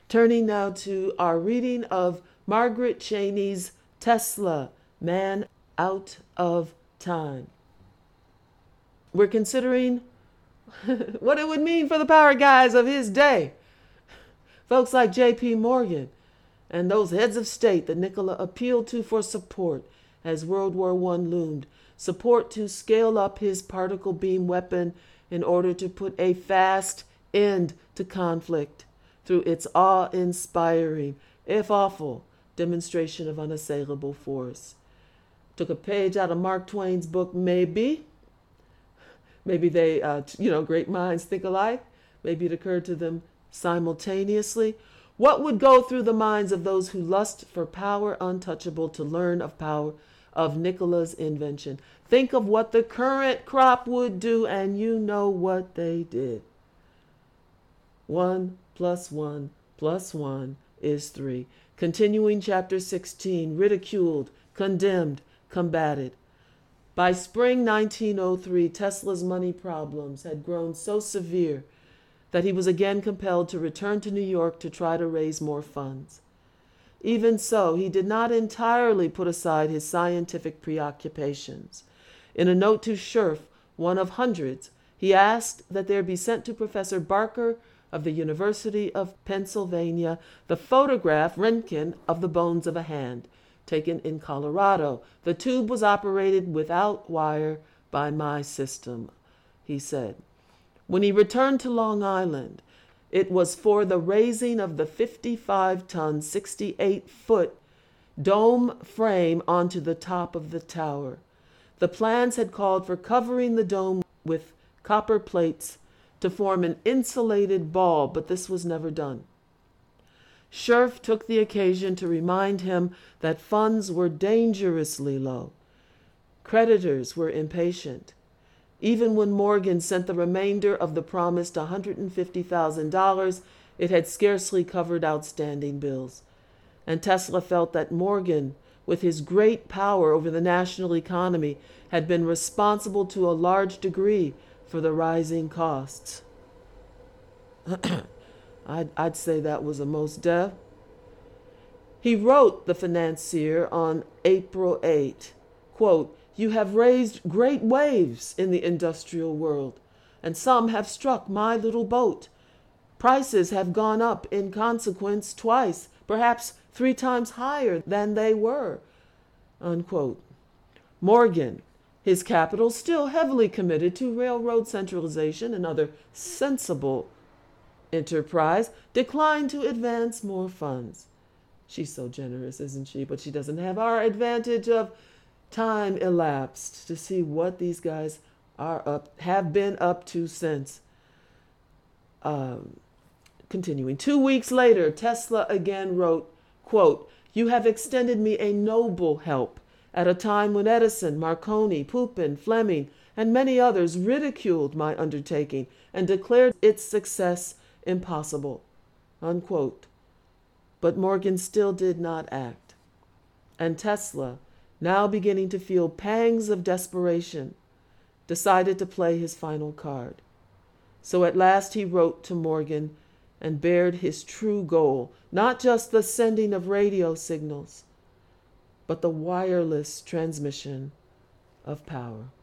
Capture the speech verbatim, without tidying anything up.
Turning now to our reading of Margaret Cheney's Tesla, Man Out of Time. We're considering what it would mean for the power guys of his day. Folks like J P Morgan and those heads of state that Nikola appealed to for support as World War One loomed. Support to scale up his particle beam weapon in order to put a fast end to conflict through its awe-inspiring, if awful, demonstration of unassailable force. Took a page out of Mark Twain's book, maybe. Maybe they, uh, you know, great minds think alike. Maybe it occurred to them simultaneously. What would go through the minds of those who lust for power untouchable to learn of power of Nikola's invention? Think of what the current crop would do, and you know what they did. One plus one plus one is three. Continuing chapter sixteen, ridiculed, condemned, combated. By spring nineteen oh three, Tesla's money problems had grown so severe that he was again compelled to return to New York to try to raise more funds. Even so, he did not entirely put aside his scientific preoccupations. In a note to Scherf, one of hundreds, he asked that there be sent to Professor Barker of the University of Pennsylvania the photograph, Röntgen, of the bones of a hand, taken in Colorado. The tube was operated without wire by my system, he said. When he returned to Long Island, it was for the raising of the fifty-five ton, sixty-eight foot dome frame onto the top of the tower. The plans had called for covering the dome with copper plates to form an insulated ball, but this was never done. Scherf took the occasion to remind him that funds were dangerously low. Creditors were impatient. Even when Morgan sent the remainder of the promised one hundred fifty thousand dollars, it had scarcely covered outstanding bills. And Tesla felt that Morgan, with his great power over the national economy, had been responsible to a large degree for the rising costs. I'd, I'd say that was a most def. He wrote the financier on April eighth, quote, "You have raised great waves in the industrial world, and some have struck my little boat. Prices have gone up in consequence twice, perhaps three times higher than they were," unquote. Morgan, his capital still heavily committed to railroad centralization and other sensible enterprise, declined to advance more funds. She's so generous, isn't she? But she doesn't have our advantage of time elapsed to see what these guys are up, have been up to since. Um, continuing. Two weeks later, Tesla again wrote, quote, "You have extended me a noble help at a time when Edison, Marconi, Pupin, Fleming, and many others ridiculed my undertaking and declared its success impossible," unquote. But Morgan still did not act. And Tesla, now beginning to feel pangs of desperation, decided to play his final card. So at last he wrote to Morgan and bared his true goal, not just the sending of radio signals, but the wireless transmission of power.